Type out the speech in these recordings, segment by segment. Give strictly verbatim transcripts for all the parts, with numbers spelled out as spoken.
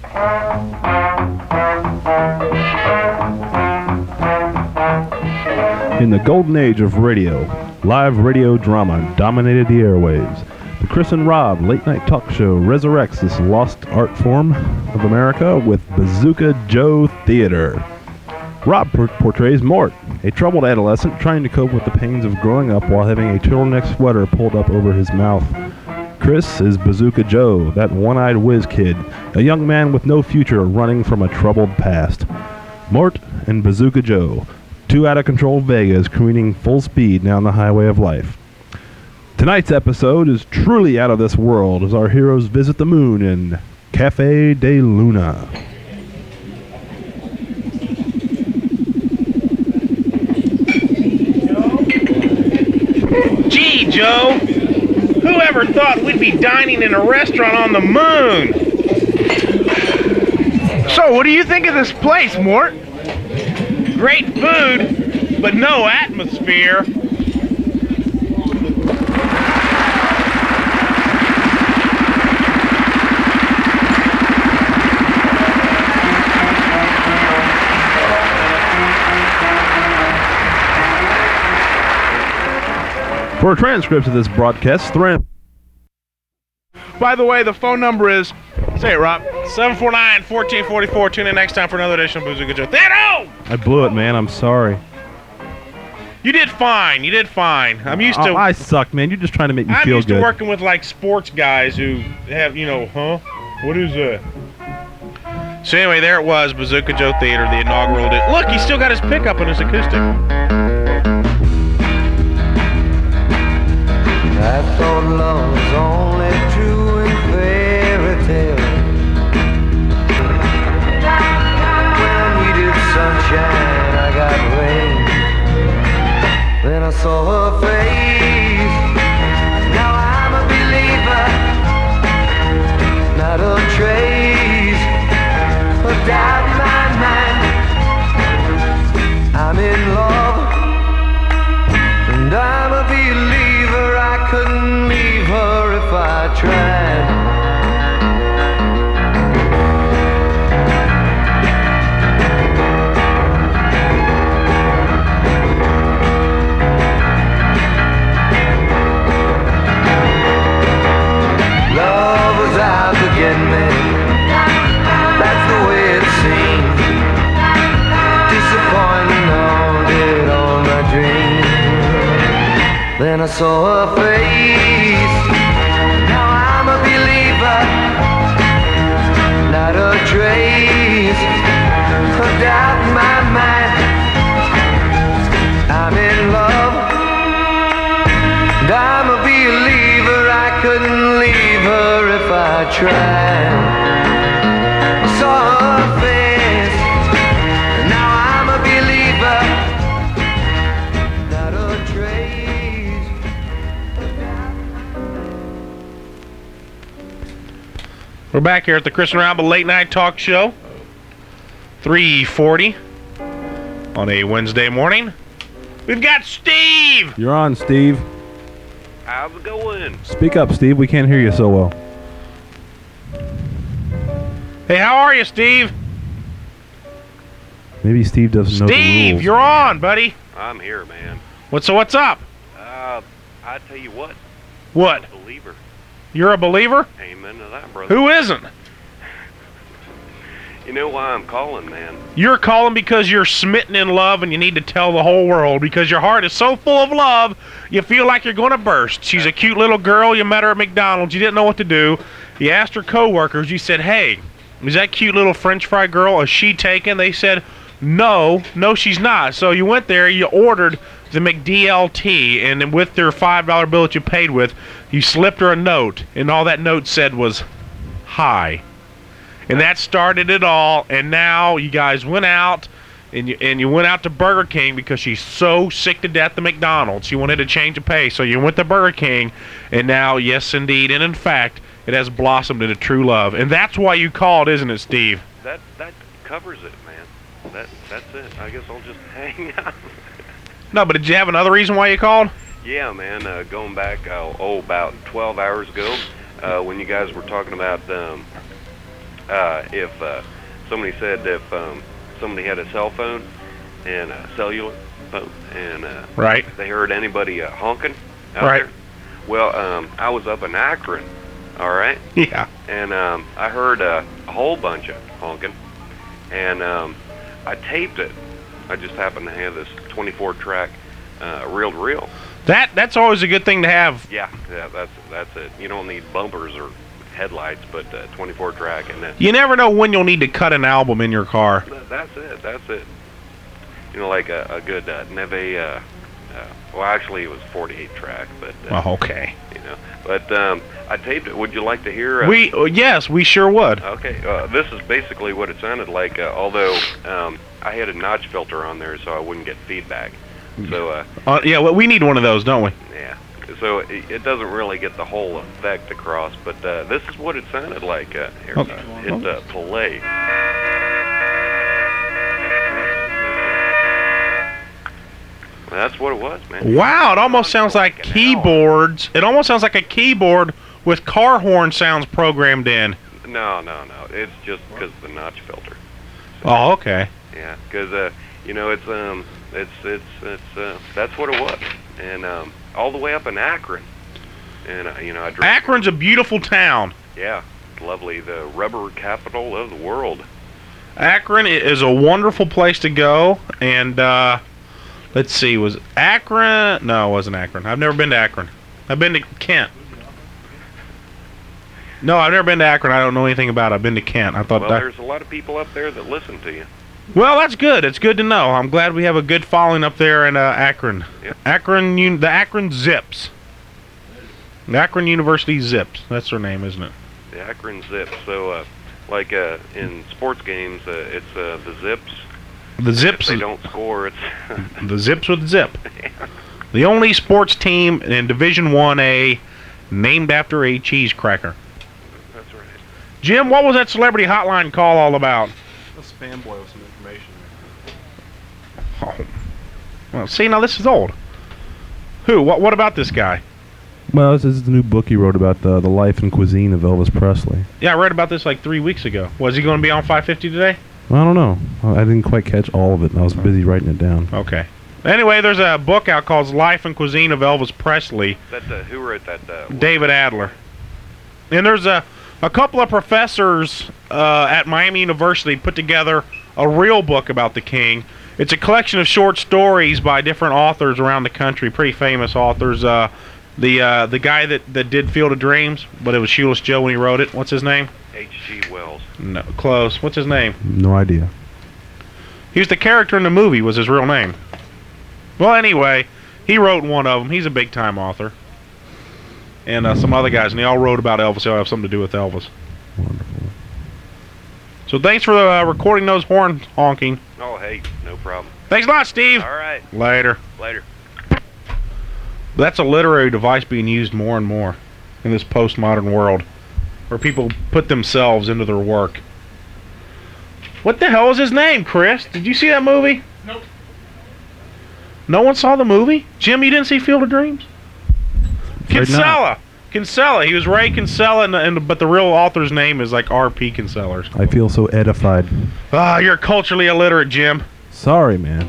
In the golden age of radio, live radio drama dominated the airwaves. The Chris and Rob late night talk show resurrects this lost art form of America with Bazooka Joe Theater. Rob por- portrays Mort, a troubled adolescent trying to cope with the pains of growing up while having a turtleneck sweater pulled up over his mouth. Chris is Bazooka Joe, that one-eyed whiz kid, a young man with no future running from a troubled past. Mort and Bazooka Joe, two out-of-control Vegas careening full speed down the highway of life. Tonight's episode is truly out of this world as our heroes visit the moon in Cafe de Luna. Gee, Joe! Whoever thought we'd be dining in a restaurant on the moon? So, what do you think of this place, Mort? Great food, but no atmosphere. For a transcript of this broadcast, Thram. By the way, the phone number is, say it, Rob, seven four nine, one four four four. Tune in next time for another edition of Bazooka Joe Theater! I blew it, man. I'm sorry. You did fine. You did fine. I'm used to... Oh, I suck, man. You're just trying to make me I'm feel used good. to working with, like, sports guys who have, you know, huh? What is that? So anyway, there it was, Bazooka Joe Theater, the inaugural... Di- Look, he's still got his pickup and his acoustic. I thought love was only true in fairy tales. When I needed sunshine, I got rain. Then I saw her face. Now I'm a believer, not a trace of doubt in my mind. I'm in love, and I'm a believer. I couldn't leave her if I tried. Love was out to get me, that's the way it seemed. Disappointment haunted all my dreams. Then I saw her face. Now I'm a believer, not a trace of doubt in my mind. I'm in love, and I'm a believer. I couldn't leave her if I tried. I saw her face. Now I'm a believer, not a trace. We're back here at the Chris and Rob Late Night Talk Show. three forty on a Wednesday morning. We've got Steve! You're on, Steve. How's it going? Speak up, Steve. We can't hear you so well. Hey, how are you, Steve? Maybe Steve doesn't know the rules. Steve, you're on, buddy. I'm here, man. What, so what's up? Uh, I tell you what. What? I'm a believer. You're a believer? Amen to that, brother. Who isn't? You know why I'm calling, man? You're calling because you're smitten in love and you need to tell the whole world because your heart is so full of love, you feel like you're going to burst. She's a cute little girl. You met her at McDonald's. You didn't know what to do. You asked her coworkers. You said, hey, is that cute little French fry girl, is she taken? They said, no, no, she's not. So you went there, you ordered the McDLT, and then with their five dollar bill that you paid with, you slipped her a note, and all that note said was, hi. And that started it all, and now you guys went out, and you and you went out to Burger King because she's so sick to death of McDonald's. She wanted a change of pace, so you went to Burger King, and now, yes, indeed, and in fact, it has blossomed into true love. And that's why you called, isn't it, Steve? That that covers it, man. That That's it. I guess I'll just hang out. No, but did you have another reason why you called? Yeah, man, uh, going back, uh, oh, about twelve hours ago, uh, when you guys were talking about um, uh, if uh, somebody said if um, somebody had a cell phone and a cellular phone and uh, Right. they heard anybody uh, honking out Right. there. Well, um, I was up in Akron, all right, Yeah. and um, I heard uh, a whole bunch of honking, and um, I taped it. I just happened to have this twenty-four track uh, reel-to-reel. That that's always a good thing to have. Yeah, yeah, that's that's it. You don't need bumpers or headlights, but uh, twenty-four track, and then You never know when you'll need to cut an album in your car. th- that's it. That's it. You know, like a, a good uh, Neve. Uh, uh, well, actually, it was forty-eight track, but uh, Oh, okay. you know. But um, I taped it. Would you like to hear? Uh, We uh, yes, we sure would. Okay, uh, this is basically what it sounded like. Uh, although um, I had a notch filter on there, so I wouldn't get feedback. So uh, Uh, yeah, well, we need one of those, don't we? yeah, so it, it doesn't really get the whole effect across. But uh, this is what it sounded like. Uh, here, Okay. uh, hit uh, play. That's what it was, man. Wow, it almost sounds like Fucking hell. keyboards. It almost sounds like a keyboard with car horn sounds programmed in. No, no, no. It's just because of the notch filter. Oh, okay. Yeah, because uh, you know it's um it's it's it's uh, that's what it was, and um all the way up in Akron, and uh, you know I drove. Akron's a beautiful town. Yeah, it's lovely, the rubber capital of the world. Akron i- is a wonderful place to go, and uh, let's see, was Akron? No, it wasn't Akron. I've never been to Akron. I've been to Kent. No, I've never been to Akron. I don't know anything about it. I've been to Kent. I thought Well, that. there's a lot of people up there that listen to you. Well, that's good. It's good to know. I'm glad we have a good following up there in uh, Akron. Yep. Akron, Un- the Akron Zips. The Akron University Zips. That's their name, isn't it? The Akron Zips. So, uh, like uh, in sports games, uh, it's uh, the Zips. The If Zips. they don't score, it's The Zips with Zip. The only sports team in Division one A named after a cheese cracker. that's right. Jim, what was that celebrity hotline call all about? A spam boy with some information. Oh. Well, see, now this is old. Who? What? What about this guy? Well, this is the new book he wrote about the the life and cuisine of Elvis Presley. Yeah, I read about this like three weeks ago. Was he going to be on five fifty today? I don't know. I didn't quite catch all of it. I was busy writing it down. Okay. Anyway, there's a book out called Life and Cuisine of Elvis Presley, That uh, who wrote that? Uh, David Adler. And there's a, a couple of professors uh, at Miami University put together a real book about the king. It's a collection of short stories by different authors around the country, pretty famous authors. Uh, the uh, the guy that, that did Field of Dreams, but it was Shoeless Joe when he wrote it. What's his name? H G. Wells. No, close. What's his name? No idea. He was the character in the movie, was his real name. Well, anyway, he wrote one of them. He's a big-time author. And uh, some other guys, and they all wrote about Elvis. They all have something to do with Elvis. Wonderful. So thanks for uh, recording those horn honking. Oh, hey, no problem. Thanks a lot, Steve. All right, Later. later. That's a literary device being used more and more in this postmodern world, where people put themselves into their work. What the hell is his name, Chris? Did you see that movie? Nope. No one saw the movie? Jim, you didn't see Field of Dreams? Afraid not. Kinsella. Kinsella. He was Ray Kinsella, and, and but the real author's name is like R P Kinsella or something. I feel so edified. Ah, you're culturally illiterate, Jim. Sorry, man.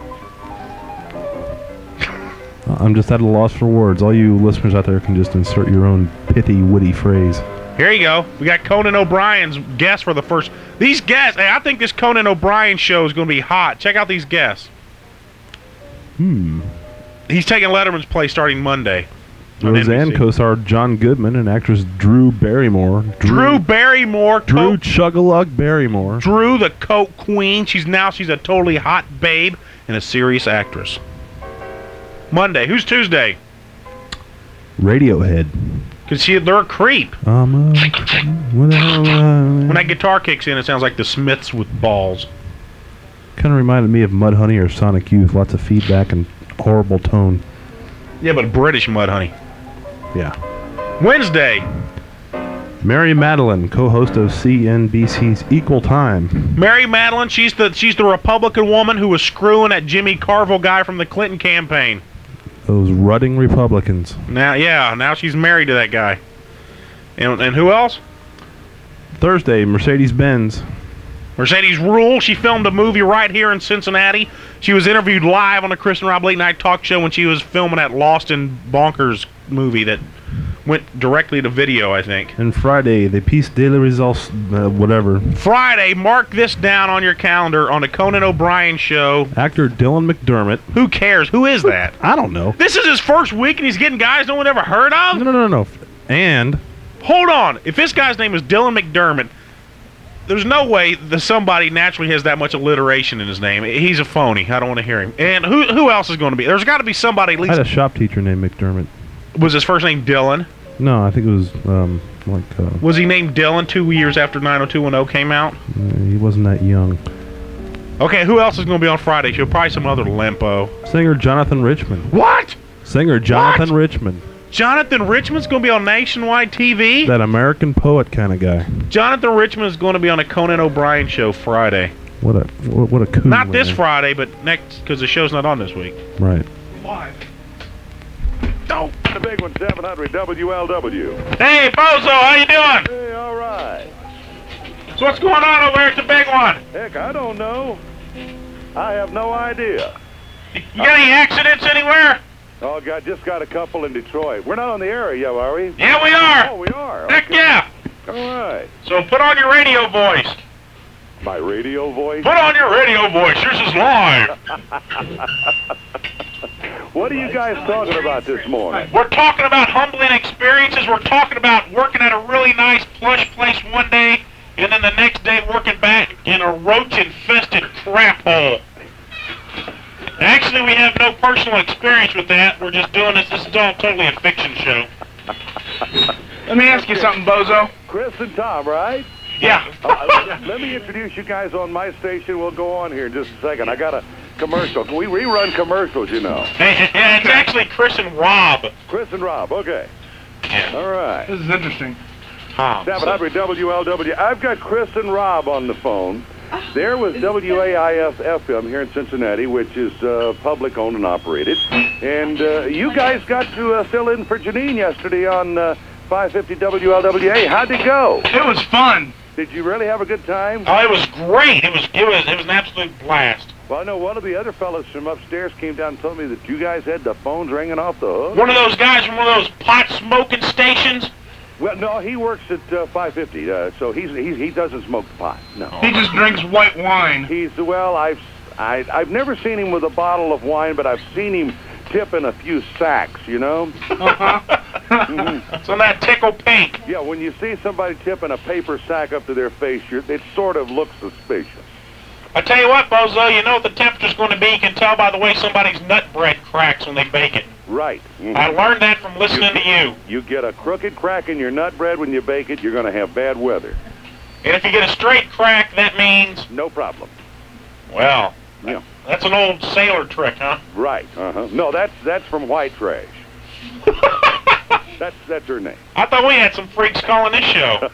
I'm just at a loss for words. All you listeners out there can just insert your own pithy, witty phrase. Here you go. We got Conan O'Brien's guests for the first. These guests, hey, I think this Conan O'Brien show is going to be hot. Check out these guests. Hmm. He's taking Letterman's place starting Monday. on Roseanne N B C. co-star John Goodman and actress Drew Barrymore. Drew Barrymore. Drew Coke, Chug-a-Lug Barrymore. Drew, the Coke Queen. She's now she's a totally hot babe and a serious actress. Monday. Who's Tuesday? Radiohead. Because they're a creep. Um, uh, what the hell, When uh, that guitar kicks in, it sounds like the Smiths with balls. kind of reminded me of Mudhoney or Sonic Youth. Lots of feedback and horrible tone. Yeah, but British Mudhoney. Yeah. Wednesday. Mary Madeline, co-host of C N B C's Equal Time. Mary Madeline, she's the she's the Republican woman who was screwing that Jimmy Carville guy from the Clinton campaign. Those rutting Republicans. Now, yeah, now she's married to that guy. And and who else? Thursday, Mercedes-Benz. Mercedes rule. She filmed a movie right here in Cincinnati. She was interviewed live on the Chris and Rob Late Night Talk Show when she was filming that Lost in Bonkers movie that went directly to video, I think. And Friday, the Piece de la Results, uh, whatever. Friday, mark this down on your calendar on the Conan O'Brien Show. Actor Dylan McDermott. Who cares? Who is that? I don't know. This is his first week and he's getting guys no one ever heard of? No, no, no, no. And... Hold on. If this guy's name is Dylan McDermott, there's no way that somebody naturally has that much alliteration in his name. He's a phony. I don't want to hear him. And who who else is going to be? There's got to be somebody at least. I had a shop teacher named McDermott. Was his first name Dylan? No, I think it was um, like... Uh, was he named Dylan two years after nine oh two one oh came out? Uh, he wasn't that young. Okay, who else is going to be on Friday? Show probably some other limpo. Singer Jonathan Richman. What? Singer Jonathan What? Richman. Jonathan Richman's going to be on Nationwide T V? That American poet kind of guy. Jonathan Richman is going to be on a Conan O'Brien show Friday. What a what, what a coup. Not this man. Friday, but next, because the show's not on this week. Right. Live. No. The big one, seven hundred W L W. Hey, Bozo, how you doing? Hey, all right. So what's going on over here at the big one? Heck, I don't know. I have no idea. You got any accidents anywhere? Oh, God, just got a couple in Detroit. We're not on the air yet, are we? Yeah, we are. Oh, we are. Heck Okay. yeah. All right. So put on your radio voice. My radio voice? Put on your radio voice. This is live. What are you guys talking about this morning? We're talking about humbling experiences. We're talking about working at a really nice plush place one day, and then the next day working back in a roach-infested crap hole. Actually, we have no personal experience with that. We're just doing this. This is all totally a fiction show. Let me ask you something, Bozo. Chris and Tom, right? Yeah. Uh, let, let me introduce you guys on my station. We'll go on here in just a second. I got a commercial. We rerun commercials, you know. Yeah, it's actually Chris and Rob. Chris and Rob, okay. Yeah. All right. This is interesting. Huh. seven hundred W L W. I've got Chris and Rob on the phone. There was W A I S F M here in Cincinnati, which is uh, public owned and operated. And uh, you guys got to uh, fill in for Janine yesterday on uh, five fifty W L W A. How'd it go? It was fun. Did you really have a good time? Oh, it was great. It was it was it was an absolute blast. Well, I know one of the other fellas from upstairs came down and told me that you guys had the phones ringing off the hook. One of those guys from one of those pot smoking stations. Well, no, he works at uh, five fifty, uh, so he's, he's he doesn't smoke pot. No, He just drinks white wine. he's well. I've I, I've never seen him with a bottle of wine, but I've seen him tipping a few sacks. You know. Uh-huh. Mhm. So that tickle pink. Yeah, when you see somebody tipping a paper sack up to their face, you're, it sort of looks suspicious. I tell you what, Bozo, you know what the temperature's going to be. You can tell by the way somebody's nut bread cracks when they bake it. Right. Mhm. I learned that from listening to you. You get a crooked crack in your nut bread when you bake it, you're going to have bad weather. And if you get a straight crack, that means, No problem. well, Yeah. that's an old sailor trick, huh? Right. Uh-huh. No, that's that's from White Trash. That's that's her name. I thought we had some freaks calling this show.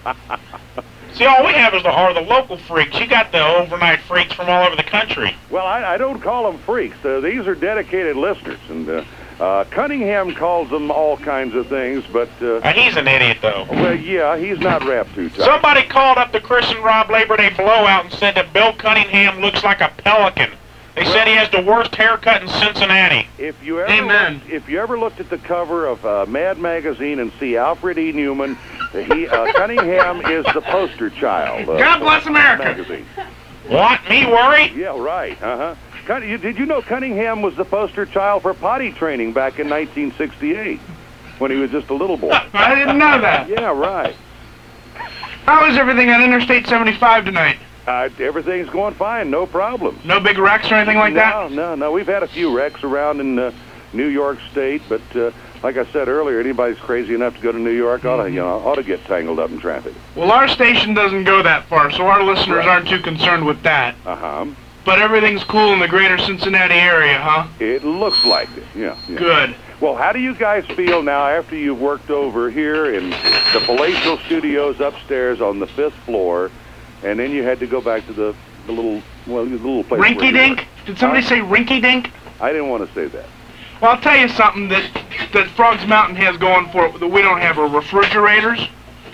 See, all we have is the, are the local freaks. You got the overnight freaks from all over the country. Well, I, I don't call them freaks. Uh, these are dedicated listeners, and uh, uh, Cunningham calls them all kinds of things. But uh, Uh, he's an idiot, though. well, yeah, he's not wrapped too tight. Somebody called up the Chris and Rob Labor Day blowout and said that Bill Cunningham looks like a pelican. They said he has the worst haircut in Cincinnati. If you ever Amen. Looked, if you ever looked at the cover of uh, Mad Magazine and see Alfred E. Newman, he uh, Cunningham is the poster child. Uh, God bless for America. Magazine. What? Me worry? Yeah, right. Uh huh. Did you know Cunningham was the poster child for potty training back in nineteen sixty-eight when he was just a little boy? I didn't know that. Yeah, right. How is everything on Interstate seventy-five tonight? Uh, everything's going fine, no problems. No big wrecks or anything like no, that? No, no, We've had a few wrecks around in uh, New York State, but uh, like I said earlier, anybody's crazy enough to go to New York ought to, you know, ought to get tangled up in traffic. Well, our station doesn't go that far, so our listeners Right. aren't too concerned with that. Uh-huh. But everything's cool in the greater Cincinnati area, huh? It looks like it, yeah, yeah. Good. Well, how do you guys feel now after you've worked over here in the palatial studios upstairs on the fifth floor, and then you had to go back to the, the little, well, the little place where you Rinky-dink? work? Did somebody Huh? say rinky-dink? I didn't want to say that. Well, I'll tell you something that, that Frogs Mountain has going for it that we don't have are refrigerators.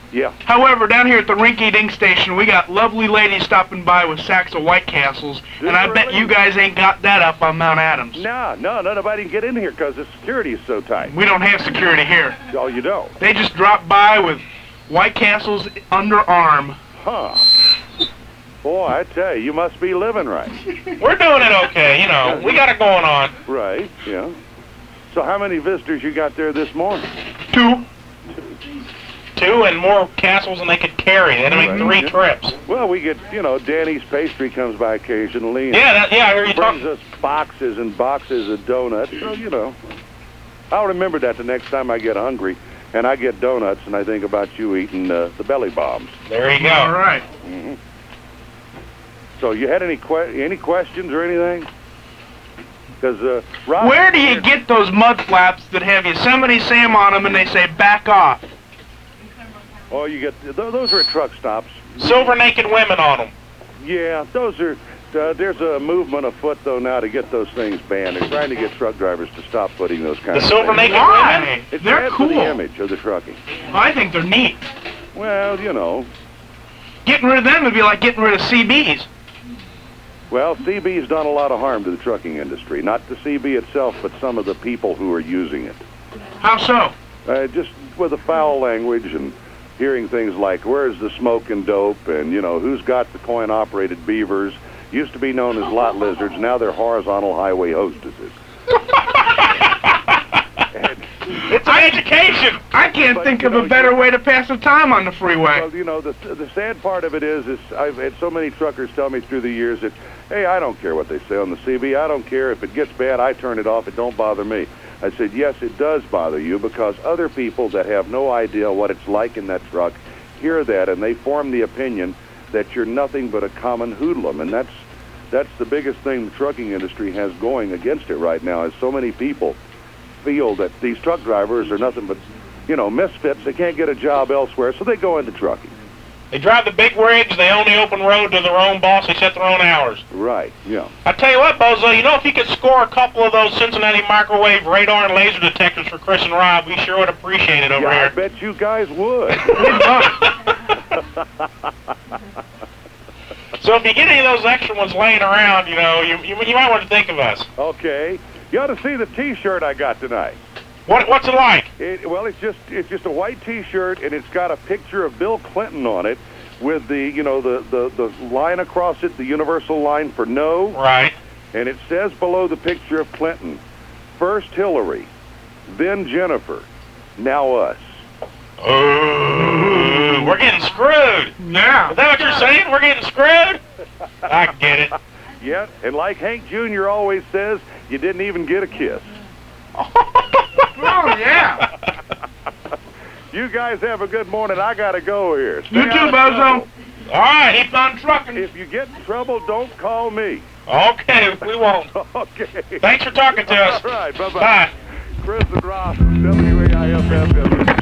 Yeah. However, down here at the Rinky Dink station, we got lovely ladies stopping by with sacks of White Castles, Do and I you bet really? you guys ain't got that up on Mount Adams. No, no, no, nobody can get in here because the security is so tight. We don't have security here. Oh, you don't? They just drop by with White Castles underarm. Huh. Boy, I tell you, you must be living right. We're doing it okay, you know. We got it going on. Right, yeah. So how many visitors you got there this morning? Two. Two and more castles than they could carry. They had to make Right, three yeah. trips. Well, we get, you know, Danny's Pastry comes by occasionally. And Yeah, that, yeah, I hear you brings talking. us boxes and boxes of donuts. So, you know, I'll remember that the next time I get hungry and I get donuts and I think about you eating uh, the belly bombs. There you All go. right. hmm So you had any que- any questions or anything? Because uh, Rob, Where do you get those mud flaps that have Yosemite Sam on them and they say back off? Oh, you get th- those are at truck stops. Silver naked women on them. Yeah, those are. Uh, there's a movement afoot though now to get those things banned. They're trying to get truck drivers to stop putting those kind The of silver things. naked women? Why? It's They're bad cool. for the image of the trucking. I think they're neat. Well, you know. Getting rid of them would be like getting rid of C Bs. Well, C B's done a lot of harm to the trucking industry. Not the C B itself, but some of the people who are using it. How so? Uh, just with the foul language and hearing things like, where's the smoke and dope? And, you know, who's got the coin-operated beavers? Used to be known as lot lizards. Now they're horizontal highway hostesses. And, It's an education. I can't But, think you of know, a better you- way to pass the time on the freeway. well, you know, the the sad part of it is, is I've had so many truckers tell me through the years that, hey, I don't care what they say on the C B. I don't care. If it gets bad, I turn it off. It don't bother me. I said, yes, it does bother you because other people that have no idea what it's like in that truck hear that and they form the opinion that you're nothing but a common hoodlum. And that's that's the biggest thing the trucking industry has going against it right now is so many people feel that these truck drivers are nothing but, you know, misfits. They can't get a job elsewhere, so they go into trucking. They drive the big rigs. They only open road to their own boss. They set their own hours. Right, yeah. I tell you what, Bozo, you know, if you could score a couple of those Cincinnati microwave radar and laser detectors for Chris and Rob, we sure would appreciate it over Yeah, I here. bet you guys would. So if you get any of those extra ones laying around, you know, you, you, you might want to think of us. Okay. You ought to see the T-shirt I got tonight. What, what's it like? It, well, it's just it's just a white T-shirt, and it's got a picture of Bill Clinton on it with the, you know, the, the, the line across it, the universal line for no. Right. And it says below the picture of Clinton, first Hillary, then Jennifer, now us. Oh, we're getting screwed. Yeah. Is that what you're saying? We're getting screwed? I get it. Yeah, and like Hank Junior always says, you didn't even get a kiss. Oh, yeah. You guys have a good morning. I got to go here. Stay You too, out of Bozo. trouble. All right. Keep on trucking. If you get in trouble, don't call me. Okay, we won't. Okay. Thanks for talking to us. All right, bye-bye. Bye. Chris and Ross from W A I F F M.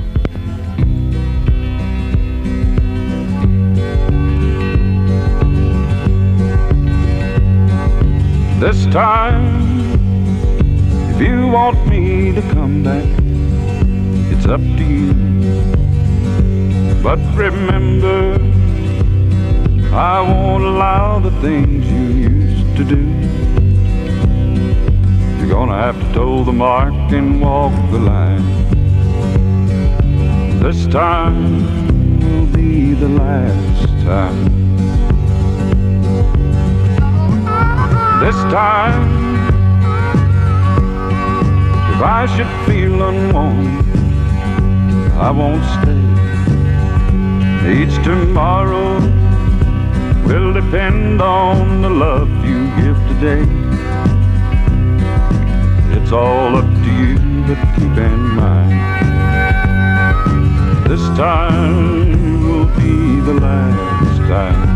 This time, if you want me to come back, it's up to you. But remember, I won't allow the things you used to do. You're gonna have to toe the mark and walk the line. This time will be the last time. This time, if I should feel unwanted, I won't stay. Each tomorrow will depend on the love you give today. It's all up to you, but keep in mind, this time will be the last time.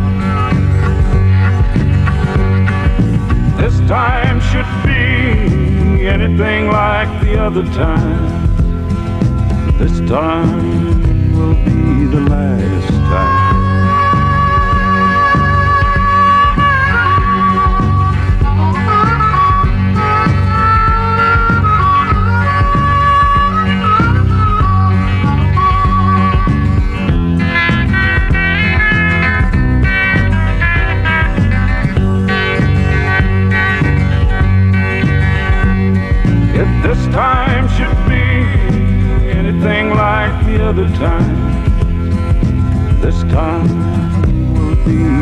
This time should be anything like the other time. This time will be the last time.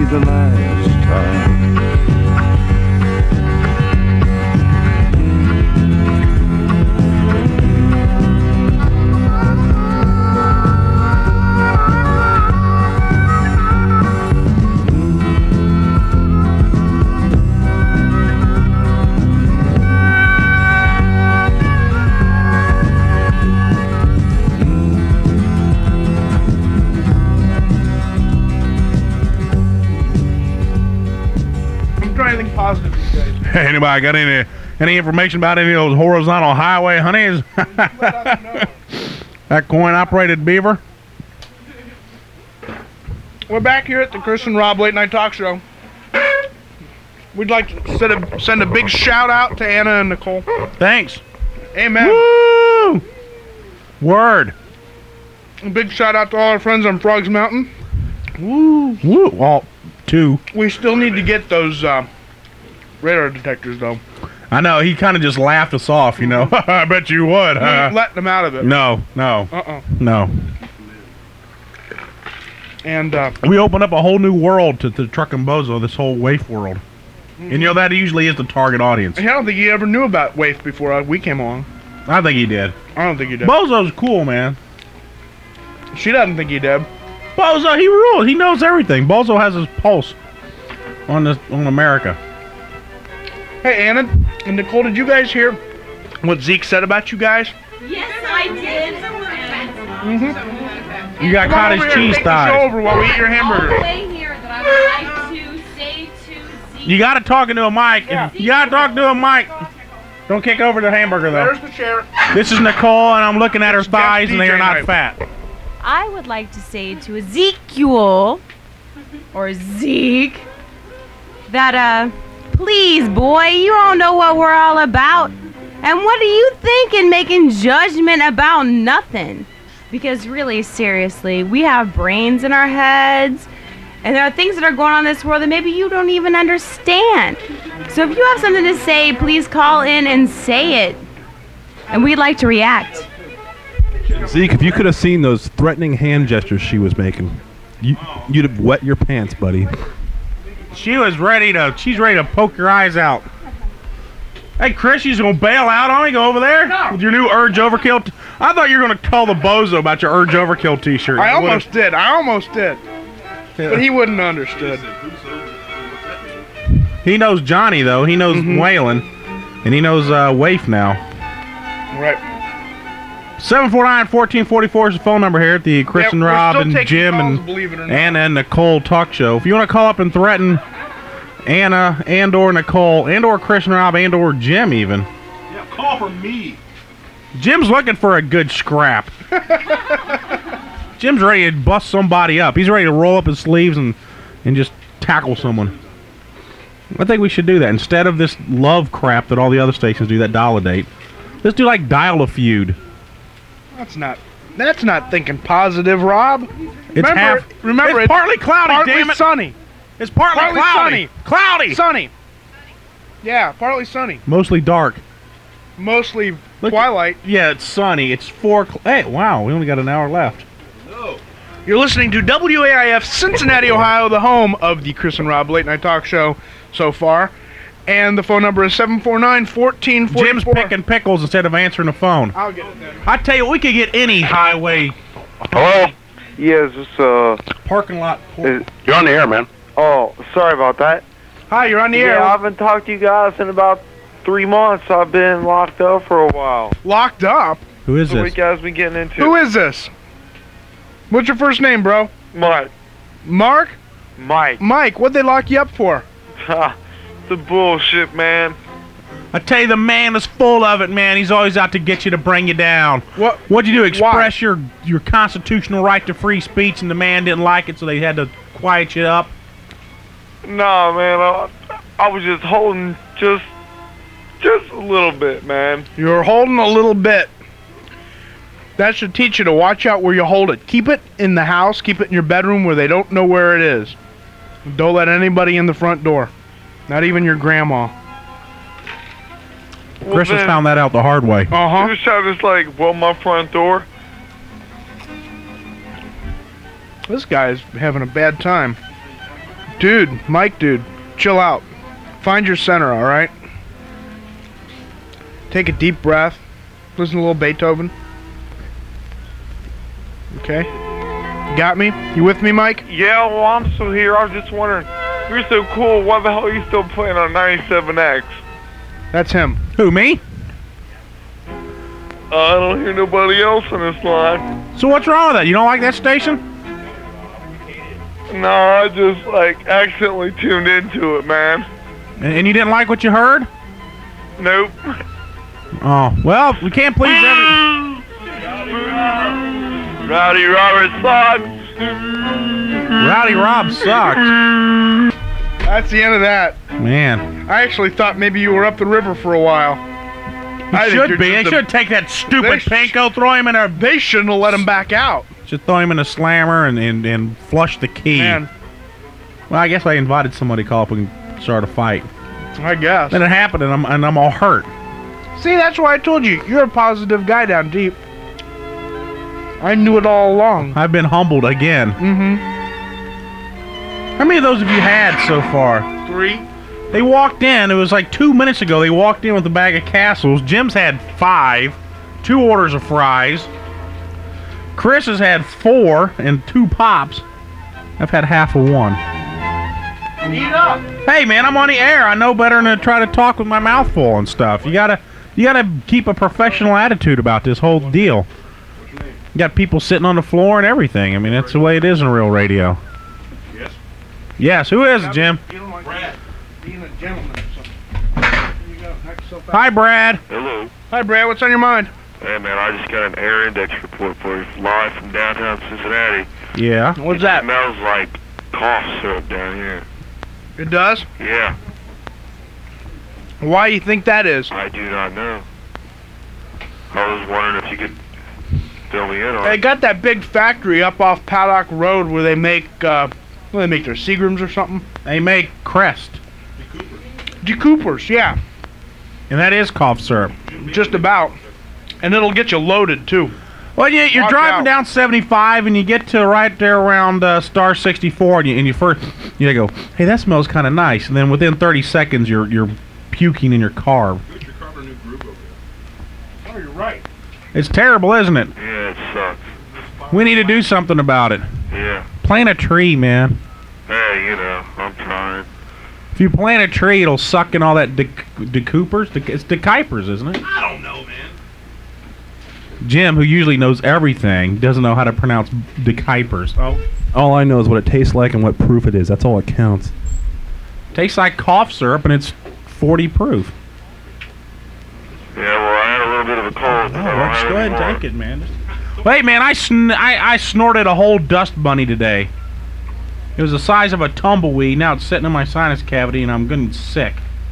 the last time. Anything positive these days? Hey, anybody got any any information about any of those horizontal highway honeys? That coin-operated beaver? We're back here at the Chris and Rob Late Night Talk Show. We'd like to send a, send a big shout out to Anna and Nicole. Thanks. Amen. Woo! Word. A big shout out to all our friends on Frogs Mountain. Woo. Woo. All two. We still need to get those uh, radar detectors, though. I know, he kind of just laughed us off, you know. I bet you would. We Huh? ain't letting them out of it. No, no, Uh-uh. no. And uh, We opened up a whole new world to the Truck and Bozo, this whole waif world. And you know, that usually is the target audience. I don't think he ever knew about Waif before uh, we came along. I think he did. I don't think he did. Bozo's cool, man. She doesn't think he did. Bozo, he rules. He knows everything. Bozo has his pulse on this on America. Hey, Anna and Nicole, did you guys hear what Zeke said about you guys? Yes, I did. Mm-hmm. You got Come on cottage over here and cheese take the show thighs. over while we eat your hamburger. All the way here that I would like to say to Zeke. You got to talk into a mic. Yeah. You got to talk to a mic. Don't kick over the hamburger, though. There's the chair. This is Nicole, and I'm looking at her It's thighs, Jeff and they D J are not night. fat. I would like to say to Ezekiel, or Zeke, that, uh, please, boy, you don't know what we're all about. And what are you thinking, making judgment about nothing? Because really, seriously, we have brains in our heads, and there are things that are going on in this world that maybe you don't even understand. So if you have something to say, please call in and say it. And we'd like to react. Zeke, if you could have seen those threatening hand gestures she was making, you, you'd have wet your pants, buddy. She was ready to, she's ready to poke your eyes out. Hey, Chris, you just gonna bail out on me? Go over there? No. With your new Urge Overkill? T- I thought you were gonna call the Bozo about your Urge Overkill t-shirt. I You would've- almost did. I almost did. But he wouldn't have understood. He knows Johnny, though. He knows Mhm. Waylon. And he knows uh, Waif now. Right. seven four nine, one four four four is the phone number here at the Chris Yeah, and we're Rob still and taking Jim calls, and believe it or not. Anna and Nicole talk show. If you want to call up and threaten Anna and or Nicole and or Chris and Rob and or Jim even. Yeah, call for me. Jim's looking for a good scrap. Jim's ready to bust somebody up. He's ready to roll up his sleeves and, and just tackle someone. I think we should do that. Instead of this love crap that all the other stations do, that dial a date, let's do like dial a feud. That's not. That's not thinking positive, Rob. It's remember, half. remember, it's partly cloudy, partly damn it. sunny. It's partly, partly cloudy. sunny. Cloudy. Sunny. Yeah, partly sunny. Mostly dark. Mostly Look twilight. At, yeah, it's sunny. It's four. Cl- hey, wow, we only got an hour left. You're listening to W A I F Cincinnati, Ohio, the home of the Chris and Rob Late Night Talk Show so far. And the phone number is seven four nine, one four four four. Jim's picking pickles instead of answering the phone. I'll get it then. I tell you, we could get any highway Hello? Yes, this, uh, parking lot. is, You're on the air, man. oh, sorry about that. Hi, you're on the air. Yeah, I haven't talked to you guys in about three months. I've been locked up for a while. Locked up? Who is So what this? you guys been getting into? Who is this? What's your first name, bro? Mike. Mark? Mike. Mike, what'd they lock you up for? The bullshit, man. I tell you, the man is full of it, man. He's always out to get you to bring you down. What? What'd you do? Express Why? your your constitutional right to free speech, and the man didn't like it, so they had to quiet you up. Nah, man, I, I was just holding just, just a little bit, man. You're holding a little bit. That should teach you to watch out where you hold it. Keep it in the house. Keep it in your bedroom where they don't know where it is. Don't let anybody in the front door. Not even your grandma. Well, Chris has then, found that out the hard way. You Uh-huh. was trying to just like, well, my front door. This guy's having a bad time. Dude, Mike, dude, chill out. Find your center, all right? Take a deep breath. Listen to a little Beethoven. Okay? You got me? You with me, Mike? Yeah, well, I'm still here. I was just wondering, you're so cool. Why the hell are you still playing on ninety-seven X? That's him. Who, me? Uh, I don't hear nobody else on this line. So what's wrong with that? You don't like that station? No, I just, like, accidentally tuned into it, man. And, and you didn't like what you heard? Nope. Oh, well, we can't please every... Rowdy Robert sucks. Rowdy Rob sucks. That's the end of that. Man. I actually thought maybe you were up the river for a while. He I should think be. you're They just a- should take that stupid They sh- panko, throw him in a... They shouldn't have let him back out. Should throw him in a slammer and, and, and flush the key. Man, Well, I guess I invited somebody to call up and start a fight. I guess. Then it happened, and I'm, and I'm all hurt. See, that's why I told you. You're a positive guy down deep. I knew it all along. I've been humbled again. Mm-hmm. How many of those have you had so far? Three. They walked in, it was like two minutes ago, they walked in with a bag of Castles. Jim's had five, two orders of fries. Chris has had four and two pops. I've had half of one. Eat up. Hey man, I'm on the air. I know better than to try to talk with my mouth full and stuff. You gotta, you gotta keep a professional attitude about this whole deal. You got people sitting on the floor and everything. I mean, that's the way it is in real radio. Yes. Yes, who is it, Jim? Brad. Being a gentleman or something. Here you go. Knock yourself out. Hi, Brad. Hello. Hi, Brad. What's on your mind? Hey, man, I just got an air index report for you live from downtown Cincinnati. Yeah. What's It that? smells like cough syrup down here. It does? Yeah, Why you think that is? I do not know. I was wondering if you could fill me in on They it. got that big factory up off Paddock Road where they make, uh, well, they make their Seagrams or something. They make Crest, G. Coopers, yeah. and that is cough syrup. Just about. And it'll get you loaded, too. Well, you, you're Watch driving out. down seventy-five, and you get to right there around uh, Star sixty-four, and you, and you first you go, "Hey, that smells kind of nice," and then within thirty seconds, you're you're puking in your car. Oh, you're right. It's terrible, isn't it? Yeah, it sucks. We need to do something about it. Yeah. Plant a tree, man. Hey, you know, I'm trying. If you plant a tree, it'll suck in all that de, de Coopers. De, it's de Kuipers, isn't it? I don't know, man. Jim, who usually knows everything, doesn't know how to pronounce de Kuipers. Oh, All I know is what it tastes like and what proof it is. That's all that counts. tastes like cough syrup, and it's forty proof. Yeah, well, I had a little bit of a cold. Oh, let's go ahead and take it, man. Wait, man, I, sn- I I snorted a whole dust bunny today. It was the size of a tumbleweed. Now it's sitting in my sinus cavity, and I'm getting sick.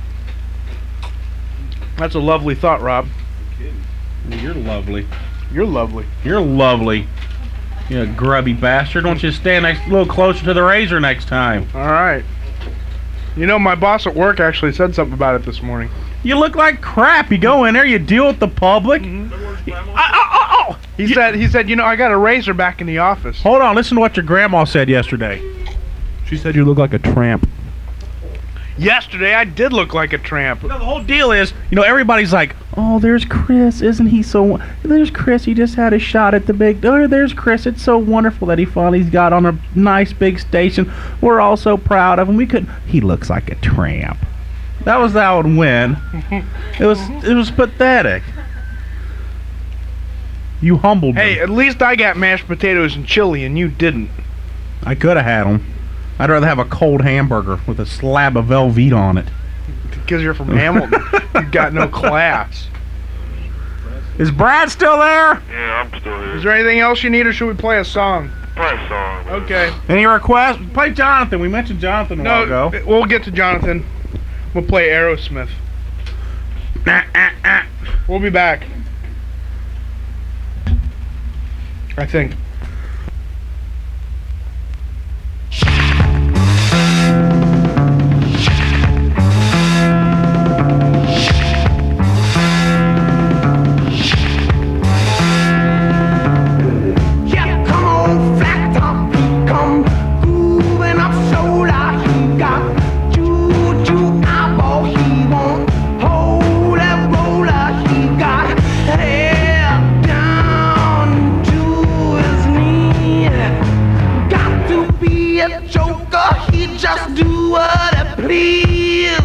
That's a lovely thought, Rob. You're lovely. You're lovely. You're lovely. You grubby bastard. Why don't you stand next, a little closer to the razor next time? All right. You know, my boss at work actually said something about it this morning. You look like crap. You go in there, you deal with the public. Mm-hmm. Oh, oh, oh. He said, he said, you know, I got a razor back in the office. Hold on, listen to what your grandma said yesterday. She said you look like a tramp. Yesterday, I did look like a tramp. No, the whole deal is, you know, everybody's like, oh, there's Chris, isn't he so... There's Chris, he just had a shot at the big... Oh, there's Chris, it's so wonderful that he finally got on a nice big station. We're all so proud of him. We could... He looks like a tramp. That was how it went. It was, it was pathetic. You humbled Hey, me. at least I got mashed potatoes and chili, and you didn't. I could have had them. I'd rather have a cold hamburger with a slab of Velveeta on it. Because you're from Hamilton. You've got no class. Is Brad still there? Yeah, I'm still here. Is there anything else you need, or should we play a song? Play a song. Okay. Any requests? Play Jonathan. We mentioned Jonathan a while No, ago. we'll get to Jonathan. We'll play Aerosmith. We'll be back. I think. Yeah, come on, flat top, come grooving up soul. I just do what I please.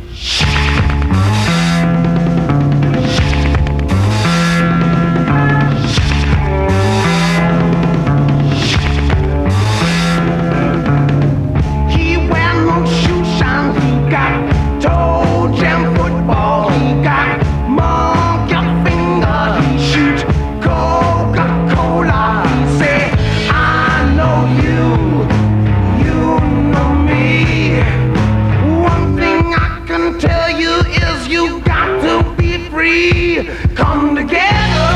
He wear no shoe shine, he got toe jam football, he got monkey finger, he shoot Coca-Cola, he say, I know you, you know me. One thing I can tell you is you got to be free. Come together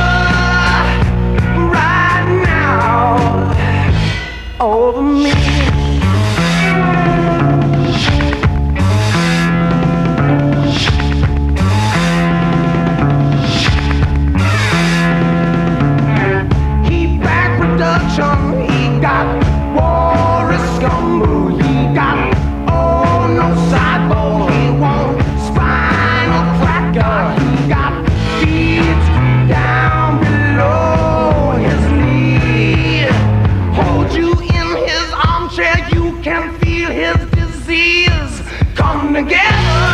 right now over me. He back production, he got Boris Gumbo, he got oh no sideball, he won't spinal cracker, he got feet down below his knee. Hold you in his armchair, you can feel his disease. Come together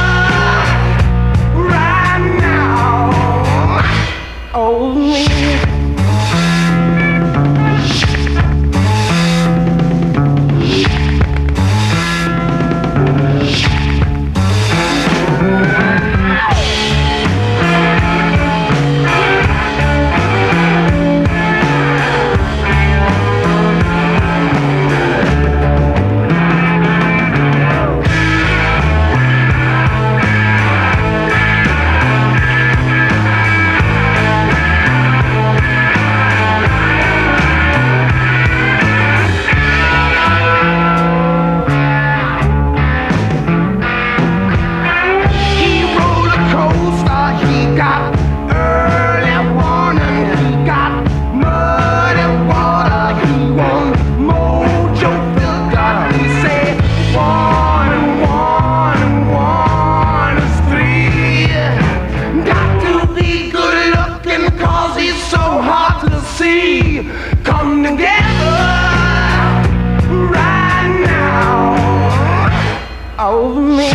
right now over me. He roller coaster, he got early warning, he got muddy water, he won mojo filter, he say one and one and one is three. Got to be good looking cause he's so hard to see. Come together right now over me.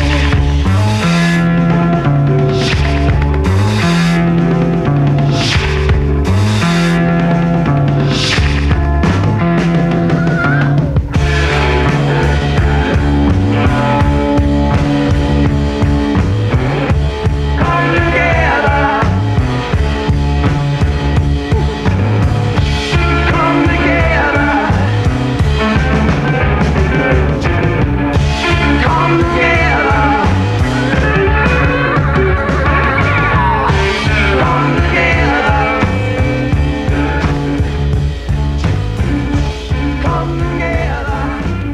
Come together. Come together. Come together. Come together. Come together.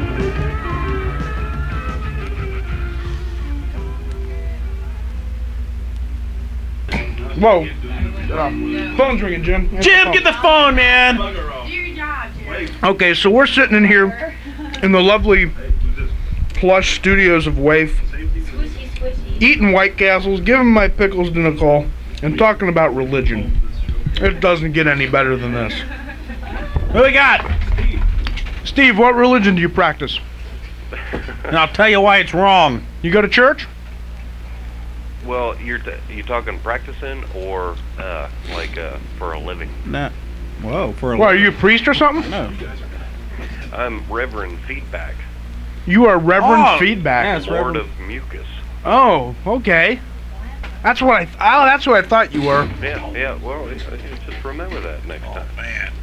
Whoa. Shut up. Phone's ringing, Jim. Answer Jim, phone. get the phone, man. Okay, so we're sitting in here in the lovely plush studios of Waif, eating White Castles, giving my pickles to Nicole, and talking about religion. It doesn't get any better than this. What we got? Steve, what religion do you practice? And I'll tell you why it's wrong. You go to church? Well, you're t- you talking practicing or uh, like uh, for a living? Nah. Whoa, for a What, are you a priest or something? No. I'm Reverend Feedback, You are Reverend Oh, Feedback. yeah, it's Lord Reverend. of Mucus. Oh, okay. That's what I. Th- oh, that's what I thought you were. Yeah, yeah. Well, it's, it's just remember that next time. Man.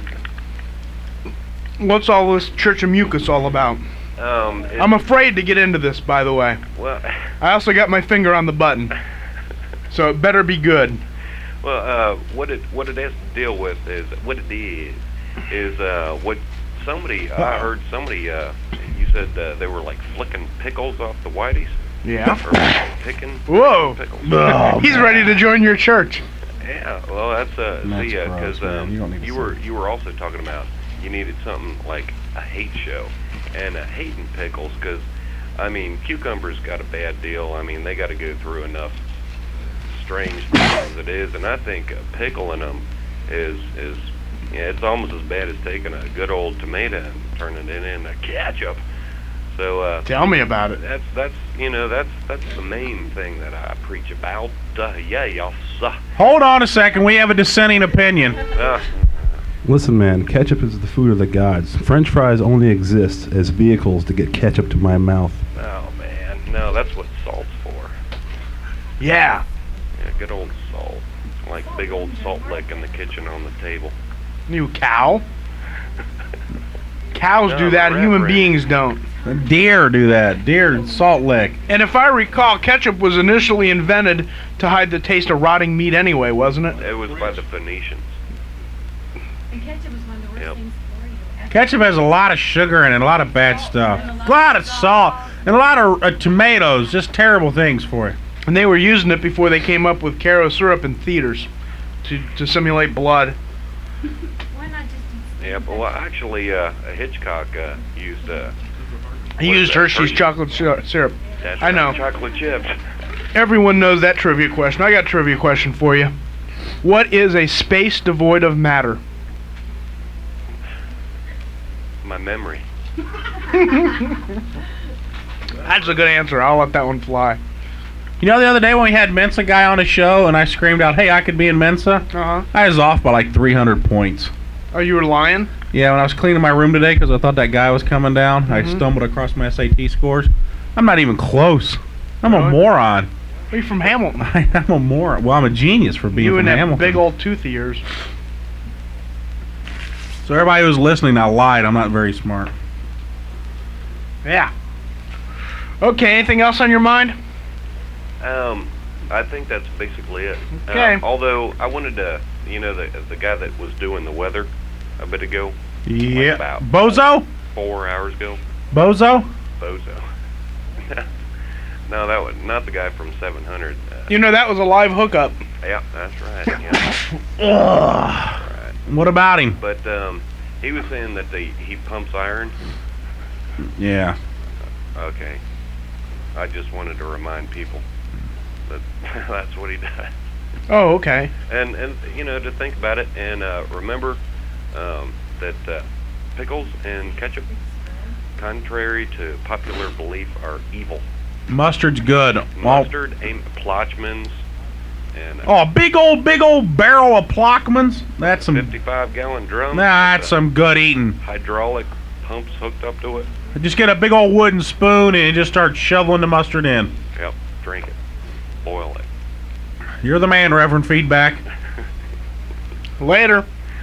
What's all this Church of Mucus all about? Um, it, I'm afraid to get into this, by the way. well, I also got my finger on the button, so it better be good. well, uh, what it what it has to deal with is what it is is uh, what somebody I heard somebody uh, you said uh, they were like flicking pickles off the whiteys. Yeah. Or picking Whoa. pickles. Oh, He's ready to join your church. Yeah, well, that's uh, That's see, uh 'cause gross, man. um, You don't need to you say were it. you were also talking about you needed something like a hate show, and uh, hating pickles, 'cause I mean, cucumbers got a bad deal. I mean, they got to go through enough strange things as it is, and I think uh, pickling them is is yeah, it's almost as bad as taking a good old tomato and turning it into ketchup. So uh, Tell me about it. that's that's you know that's that's the main thing that I preach about. Uh, yeah, y'all. Uh, Hold on a second. We have a dissenting opinion. uh, Listen, man, ketchup is the food of the gods. French fries only exist as vehicles to get ketchup to my mouth. oh man, no, that's what salt's for. Yeah. Yeah, good old salt. Like big old salt lick in the kitchen on the table. You cow. Cows No, do that, the human reverend. beings don't. Deer do that. Deer and Salt Lick. And if I recall, ketchup was initially invented to hide the taste of rotting meat anyway, wasn't it? It was by the Phoenicians. And ketchup was one of the worst Yep. things for you. Ketchup has a lot of sugar in it, a lot of bad stuff, a lot of salt, and a lot of uh, tomatoes. Just terrible things for you. And they were using it before they came up with Caro syrup in theaters to, to simulate blood. Why not just Yeah, but well, actually, uh, Hitchcock uh, used uh, He What is used that, Hershey's Hershey? chocolate sy- syrup. that's I know. right, chocolate chips. Everyone knows that trivia question. I got a trivia question for you. What is a space devoid of matter? My memory. That's a good answer. I'll let that one fly. You know, the other day when we had Mensa guy on the show, and I screamed out, "Hey, I could be in Mensa." Uh-huh. I was off by like three hundred points. Oh, you were lying? Yeah, when I was cleaning my room today because I thought that guy was coming down, I Mhm. stumbled across my S A T scores. I'm not even close. I'm a Really? moron. Are you from Hamilton? I'm a moron. Well, I'm a genius for being You from and that Hamilton. big old tooth of yours. So everybody who's listening, I lied. I'm not very smart. Yeah. Okay, anything else on your mind? Um, I think that's basically it. Okay. Uh, although I wanted to, you know, the the guy that was doing the weather a bit ago, Yeah. about- Bozo? four hours ago, Bozo? bozo. No, that was not the guy from seven hundred. Uh, You know, that was a live hookup. yeah, that's right. Yeah. Ugh. What about him? But um, he was saying that they he pumps iron. Yeah. Okay. I just wanted to remind people that that's what he does. Oh, okay. And and you know, to think about it and uh, remember um, that uh, pickles and ketchup, contrary to popular belief, are evil. Mustard's good. Mustard, and Plochmans, and uh, Oh, a big old, big old barrel of Plockmans. That's some. fifty-five gallon drums. Nah, that's with, uh, some good eating. hydraulic pumps hooked up to it. Just get a big old wooden spoon and just start shoveling the mustard in. Yep, drink it, boil it. You're the man, Reverend Feedback. Later.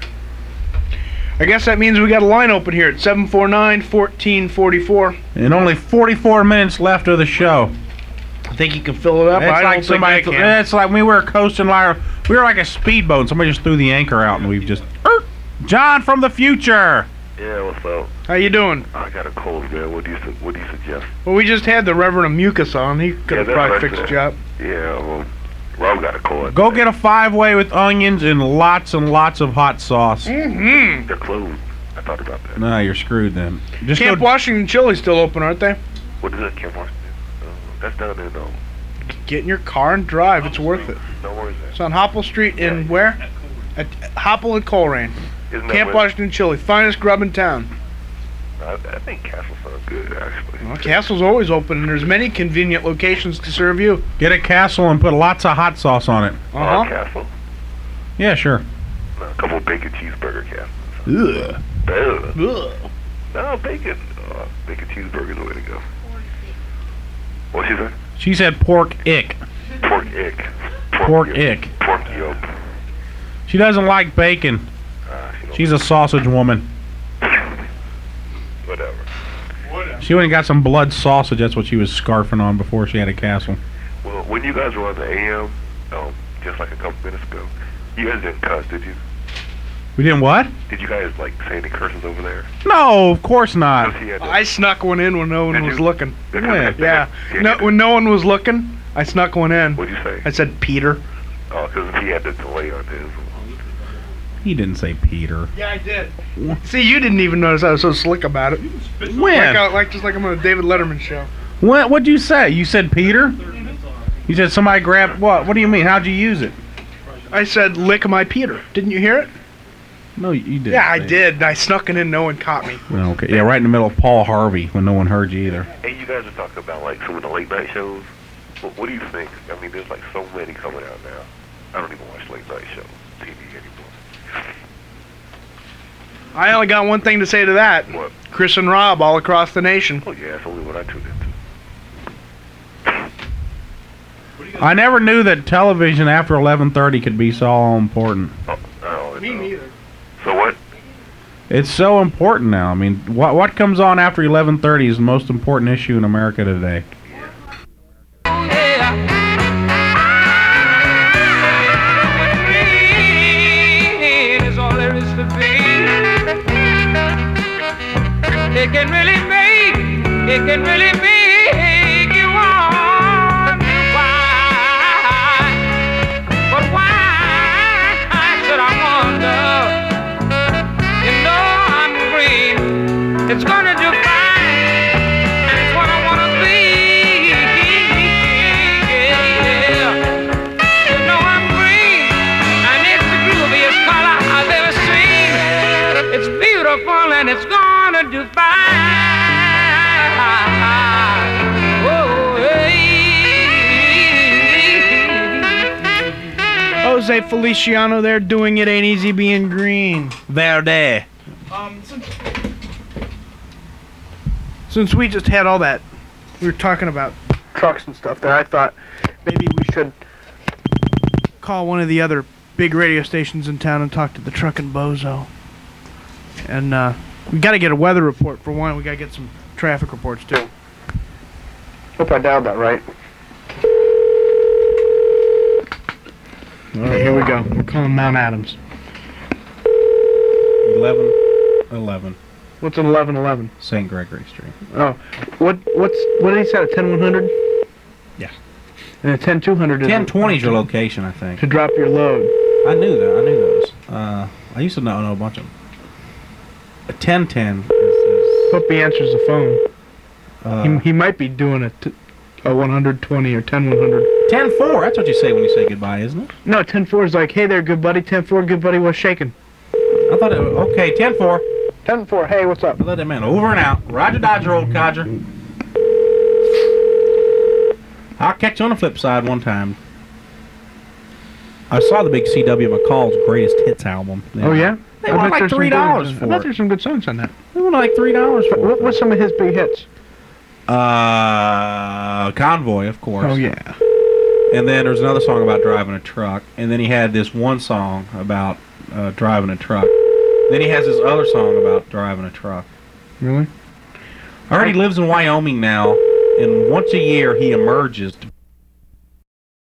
I guess that means we got a line open here at seven four nine, one four four four. And only forty-four minutes left of the show. I think you can fill it up. It's I like don't somebody. think I can. It's like we were coasting like we were like a speedboat. And somebody just threw the anchor out, and we've just. Er, John from the future. Yeah, what's up? How you doing? I got a cold, man. What do you su- What do you suggest? Well, we just had the Reverend Mucus on. He could have Yeah, that's probably right fixed there. you up. Yeah, well, Rob got a cold. Go get a five-way with onions and lots and lots of hot sauce. Mm-hmm. They're closed. I thought about that. No, you're screwed then. Just Camp go. Washington Chili's still open, aren't they? What is it, Camp Washington? Uh, that's down there, though. Get in your car and drive. It's worth it. No worries there. It's on Hopple Street in where? At Hopple and Coleraine. Isn't that Camp where- Washington Chili, finest grub in town. I, I think Castle sounds good, actually. Well, Castle's always open, and there's many convenient locations to serve you. Get a castle and put lots of hot sauce on it. Uh, Uh-huh. Castle? Yeah, sure. No, a couple of bacon cheeseburger castles. Ugh. Ugh. Ugh. No, bacon. Uh, bacon cheeseburger's the way to go. What she say? She said pork ick. Pork ick. Pork, Pork yolk. ick. Pork yolk. She doesn't like bacon. Uh, she don't- She's a sausage woman. Whatever. She went and got some blood sausage. That's what she was scarfing on before she had a castle. Well, when you guys were on the A M, um, just like a couple minutes ago, you guys didn't cuss, did you? We didn't what? Did you guys, like, say any curses over there? No, of course not. Because he had to- I snuck one in when no one Did was you? looking. Because When? they- Yeah. he had No, to- when no one was looking, I snuck one in. What'd you say? I said Peter. Oh, because he had the delay on his. He didn't say Peter. Yeah, I did. See, you didn't even notice I was so slick about it. Like, When? I, like just like I'm on a David Letterman show. What? What'd you say? You said Peter? You said somebody grabbed what? What do you mean? How'd you use it? I said lick my Peter. Didn't you hear it? No, you did. Yeah, I did. I snuck it in. No one caught me. Okay. Yeah, right in the middle of Paul Harvey when no one heard you either. Hey, you guys are talking about like some of the late night shows. What, what do you think? I mean, there's like so many coming out now. I don't even watch late night shows T V anymore. I only got one thing to say to that. What? Chris and Rob all across the nation. Oh yeah, that's only what I tuned into. I never knew that television after eleven thirty could be so important. Oh, oh, Me neither. So what? It's so important now. I mean, what what comes on after eleven thirty is the most important issue in America today. It can really make, it can really make you wonder why. But why should I wonder? You know I'm green. It's gonna do fine. And it's what I wanna be. Yeah. You know I'm green. And it's the grooviest color I've ever seen. It's beautiful and it's gonna do fine. Jose Feliciano there doing It Ain't Easy Being Green. Verde. Um, since, since we just had all that, we were talking about trucks and stuff there, I thought maybe we should call one of the other big radio stations in town and talk to the Truckin' Bozo. And uh, we got to get a weather report for one. We got to get some traffic reports too. Hope I dialed that right. Alright, here we go. We're calling Mount Adams. eleven eleven. What's an eleven eleven? Saint Gregory Street. Oh, what what's what did he say? A ten one hundred? Yeah. And a ten two hundred is ten twenty is your location, I think. to drop your load. I knew that. I knew those. Uh, I used to know, know a bunch of them. A ten ten is... is Hope he answers the phone. uh, he, he might be doing a, t- a one twenty or ten one hundred. ten four, that's what you say when you say goodbye, isn't it? No, ten four is like, hey there, good buddy. ten four, good buddy, what's shaking? I thought it was... Okay, ten four. ten four, hey, what's up? I let that man over and out. Roger Dodger, old codger. I'll catch you on the flip side one time. I saw the big C W McCall's Greatest Hits album. Oh, yeah? They I want bet like there's some three dollars good- for I bet it. there's some good songs on that. They want like three dollars for What, it. what's some of his big hits? Uh, Convoy, of course. Oh, yeah. And then there's another song about driving a truck. And then he had this one song about uh, driving a truck. Then he has this other song about driving a truck. Really? I heard he lives in Wyoming now, and once a year he emerges to